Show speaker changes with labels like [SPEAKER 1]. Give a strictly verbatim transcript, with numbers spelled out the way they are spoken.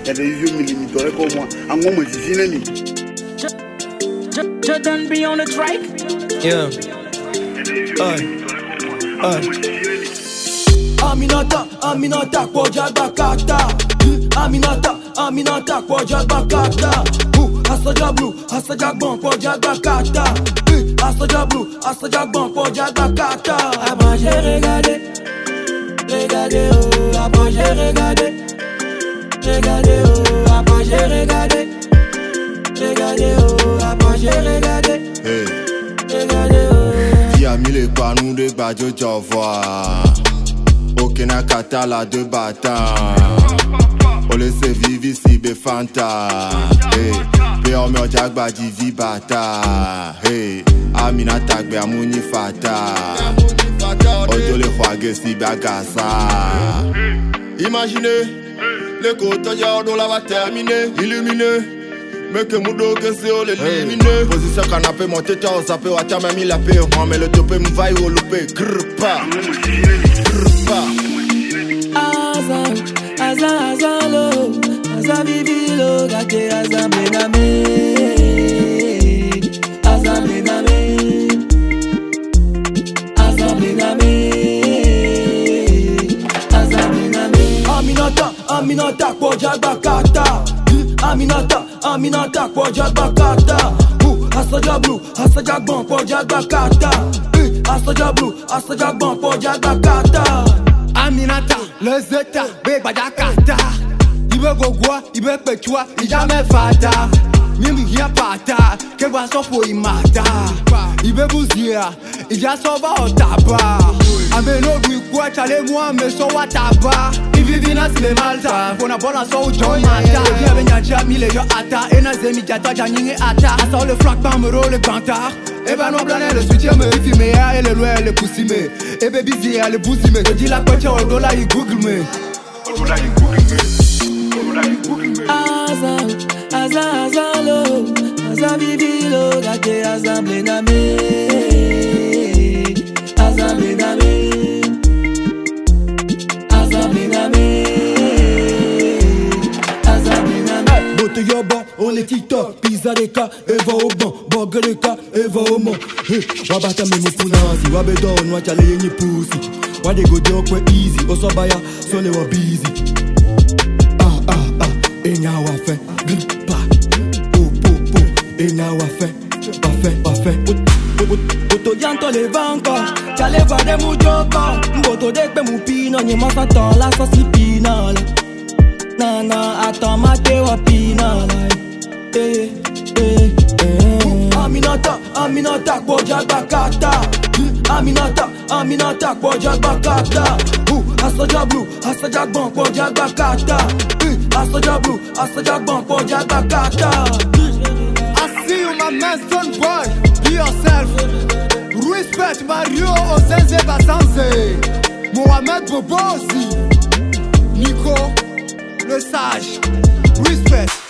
[SPEAKER 1] y'a des yeux millimétrés pour moi. En gros, moi, je suis fini.
[SPEAKER 2] Jordan be on the track.
[SPEAKER 3] Yeah. Aye. Aye.
[SPEAKER 4] Aminata, Aminata, kwa jagakata. Aminata, Aminata, kwa jagakata. Asaja blue, asaja bon, kwa jagakata. Asaja blue, asaja bon, kwa jagakata. Après j'ai regardé, regardé oh. Après j'ai regardé, regardé oh. Après j'ai regardé, regardé oh. Après j'ai regardé, regardé oh.
[SPEAKER 5] Via mille pas nous de badjo java. Aucun kata la de bata. On laisse vivre ici be fanta. Hey, be on me jagba di vi bata. Hey, Amina tagbe amuni fata. Ojo le khwage si bagasa. Imaginez, le côté yard on la va terminer, illuminé. Mais que moudo que c'est au l'éliminer. Position canapé, mon tête au sapé, ou à ta mamie la paix. On met le topé, m'vaille au loupé. Grrpa, grrpa.
[SPEAKER 4] Azam, azam, azam lo. Azam vivilo, gâté azam bename. Azam bename. Azam bename. Azam bename. Aminata, Aminata, kwa jagakata. Aminata, Aminata, kwa jagakata. Asaja blue, asaja bon, kwa jagakata. Asaja blue, asaja bon, kwa jagakata.
[SPEAKER 3] Aminata, le zeta, be badakata. Ibe gogwa, ibe pechwa, ijame fata. Mimi hia pata, ke boisson pour imata. Ibe bouzia, ija sova otaba. Ameno gwi kwa chale moi me so wataba. Ivi vina sile malta, fona bona so John mata. Via benya jamile yo ata, ena zemi jata janinge ata. Asa le flag pamero le bantard. Eba no blane le soutien me ifi me ya ele loin le poussi me. Ebe busy ya le boussi me. Je dis la coche au dollar il google me.
[SPEAKER 1] Au dollar il google me. Au dollar il google me.
[SPEAKER 4] Azam, azam, azam lo. Azam vivilo, gâté azam bename. Azam bename. Azam bename. Azam bename.
[SPEAKER 3] Bote yoba, on est TikTok. Pizza des cas, et va au banc. Burger des cas, et va au mont. Wabata memo punasi, wabedon, wachale yenye pussy. Wadego de okwe easy, osobaya, sole wa busy. Ah ah ah, enya wafe, gripa. Po po po, enya wafe, parfait, parfait.
[SPEAKER 4] Boto yanto le vanko, chale va de mujoko. Boto de pe mupino, nye masaton la sosi pina. Na na, attends ma te wa pina. Eh eh eh. Aminata, Aminata, kwa jagakata. Aminata, Aminata, kwa jagakata. Asaja blue, asaja bon, kwa jagakata. Asaja blue, asaja bon, kwa jagakata.
[SPEAKER 3] I see you my man son boy, be yourself. Respect Mario Ozenze Basanze. Mohamed Bobozi. Nico, le sage. Respect.